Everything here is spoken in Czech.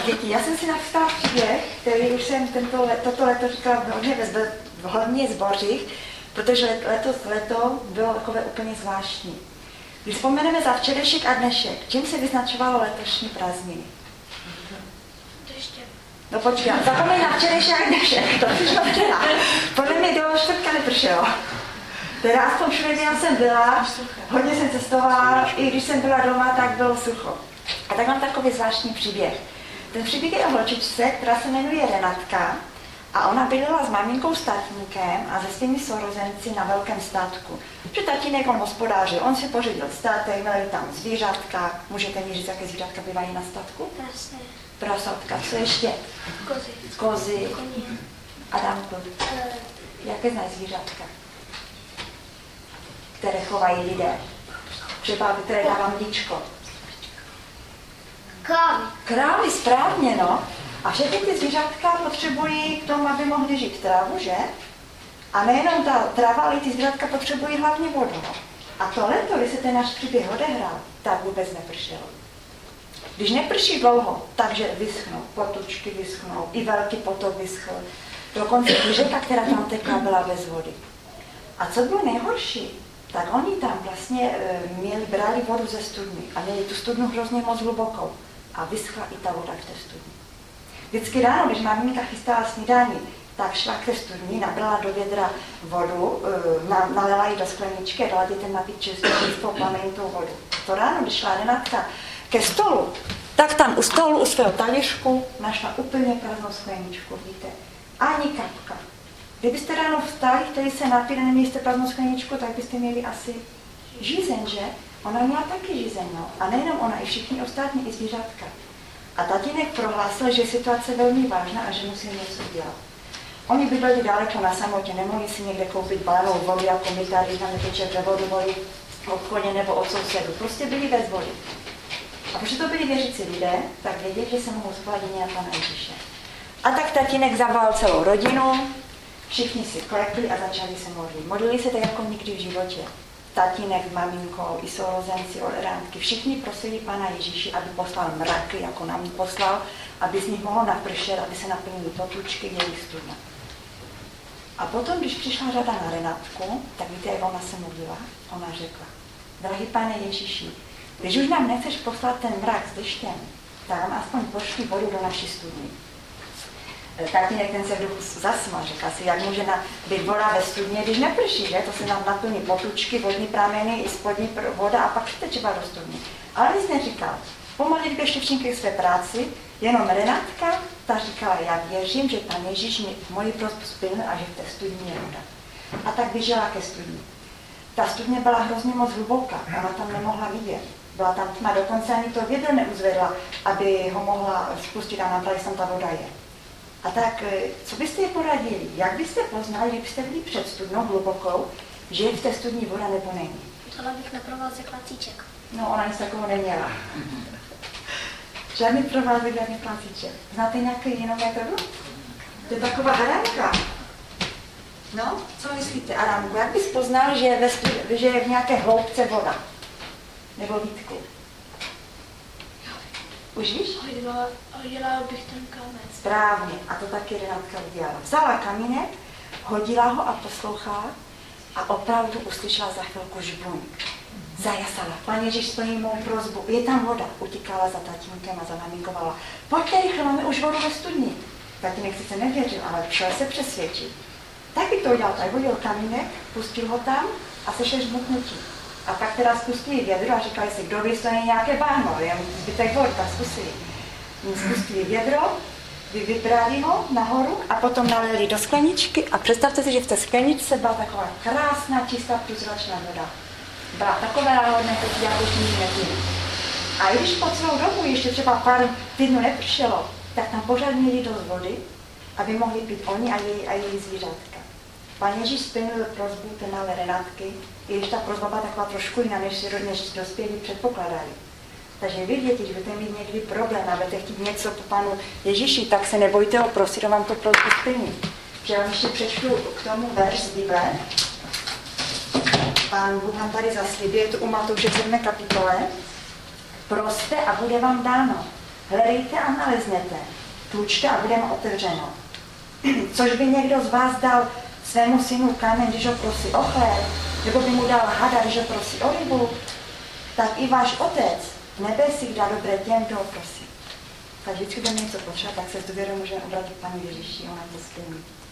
děti, já jsem si napsala příběh, který už jsem toto leto říkala v hodně zbořích, protože leto bylo takové úplně zvláštní. Když vzpomeneme za včerejšek a dnešek, čím se vyznačovalo letošní prázdniny? No počkej, zapomeň na včerejšek a dnešek, to přišlo včera. Podle mě do čtvrtka nepršelo. Teda aspoň všude, kde jsem byla, hodně jsem cestovala, i když jsem byla doma, tak bylo sucho. A tak mám takový zvláštní příběh. Ten příběh je o holčičce, která se jmenuje Renatka a ona bydlela s maminkou státníkem a se svými sourozenci na velkém statku. Protože tatínek on hospodářil, on si pořídil statek, měli tam zvířatka. Můžete mi říct, jaké zvířatka bývají na statku? Prasatka, co ještě? Kozy. Adamku, jaké znají zvířatka? Které chovají lidé. Třeba, které dává mlíčko. Krávy, správně, no. A všechny ty zvířatka potřebují k tomu, aby mohly žít trávu, že? A nejenom ta tráva, ale ty zvířatka potřebují hlavně vodu. A to leto, když se ten náš příběh odehrál, tak vůbec nepršelo. Když neprší dlouho, takže vyschnou, potočky vyschnou, i velký potok vyschl. Dokonce i řeka, která tam tekla, byla bez vody. A co bylo nejhorší, tak oni tam vlastně brali vodu ze studny a měli tu studnu hrozně moc hlubokou. A vyschla i ta voda v té studni. Vždycky ráno, když maminka chystala snídani, tak šla k té studni, nabrala do vědra vodu, nalela ji do skleničky a dala dětem napít čistou plamenitou vodu. To ráno, když šla Renatka ke stolu, tak tam u stolu, u svého talířku, našla úplně prázdnou skleničku, víte. Ani kapka. Kdybyste ráno vstali, chtěli se napít a neměli jste prázdnou skleničku, tak byste měli asi žízeň, že? Ona měla taky žízeň, no. A nejenom ona, i všichni ostatní, i zvířatka. A tatínek prohlásil, že je situace velmi vážná a že musí něco dělat. Oni by byli daleko na samotě, nemohli si někde koupit balenou vodu, jako my tady, tam neteče převodu vody v obchodě nebo od sousedu. Prostě byli bez vody. A protože to byli věřící lidé, tak věděli, že se mohou spolehnit na Pana Ježíše. A tak tatínek zavolal celou rodinu, všichni si klepli a začali se modlit. Modlili se tak jako nikdy v životě. Tatínek s maminkou, i sourozenci od Renatky, všichni prosili Pana Ježíši, aby poslal mraky, jako nám ji poslal, aby z nich mohlo napršet, aby se naplnily potučky, jejich studna. A potom, když přišla řada na Renatku, tak víte, jak ona se modlila? Ona řekla, drahý Pane Ježíši, když už nám nechceš poslat ten mrak s deštěm, tak nám aspoň pošli vodu do naší studny. Tatínek ten se v duchu zasmál, řekl si, jak může být voda ve studně, když neprší, že? To se nám naplní potučky, vodní prameny i spodní voda a pak přitečeva do studny. Ale nic neříkal. Po modlitbě šli všichni k své práci, jenom Renatka, ta říkala, já věřím, že Pan Ježíš mi moji prosbu splnil a že v té studni je voda. A tak běžela ke studni. Ta studně byla hrozně moc hluboká, ona tam nemohla vidět. Byla tam tma, dokonce ani to vědro neuzvedla, aby ho mohla spustit a nabrali, tam ta voda je. A tak, co byste je poradili? Jak byste poznali, kdybyste byli před studnou hlubokou, že je v té studni voda nebo není? Dala bych na provázek klacíček. No, ona nic takového neměla. Žádný provázek, žádný klacíček. Znáte nějaký jinou metodu? To je taková haranka. No, co myslíte, Aramku? Jak bys poznal, že je v nějaké hloubce voda? Nebo Vítku? Už víš? Hodila bych ten kámen. Správně, a to taky Renatka udělala. Vzala kamínek, hodila ho a poslouchala a opravdu uslyšela za chvilku žbuň. Zajasala. Pán Ježíš splní mou prosbu. Je tam voda. Utíkala za tatínkem a zanaminkovala. Pojďte rychle, máme už vodu ve studni. Tatínek sice nevěřil, ale šel se přesvědčit. Tak by to udělal. Tak hodil kamínek, pustil ho tam a sešel žbuknutí. A pak teda spustili vědro a říkali si, kdo ví, jestli to není nějaké bahno, jen zbytek vody, tak zkusili. Spustili vědro, vybrali ho nahoru a potom nalili do skleničky a představte si, že v té skleničce byla taková krásná, čistá, průzračná voda. Byla takové náhodné, jako už nikdy nebyly. A i když po celou dobu ještě třeba pár týdnů nepršelo, tak tam pořád měli dost vody, aby mohli pít oni a její zvířátka. Pán Ježíš splnil prosbu té malé Renatky, i když ta prosba byla taková trošku jiná, než dospělí předpokládali. Takže vy, děti, když budete mít někdy problém a budete chtít něco po Panu Ježíši, tak se nebojte ho prosit, on vám to prosbu splní. Já vám ještě přečtu k tomu verš z Bible. Pán Bůh nám tady zaslíbil, je to u Matouše 7. kapitole. Proste a bude vám dáno. Hledejte a naleznete. Tlučte a bude mu otevřeno. Což by někdo z vás dal svému synu kámen, když ho prosí o chléb, nebo by mu dal hada, když ho prosí o rybu, tak i váš otec v nebesích dá dobré těm, kdo ho prosí. Tak vždycky, když něco potřeba, tak se s důvěrou můžeme obrátit k Panu Ježíši, ona to splní.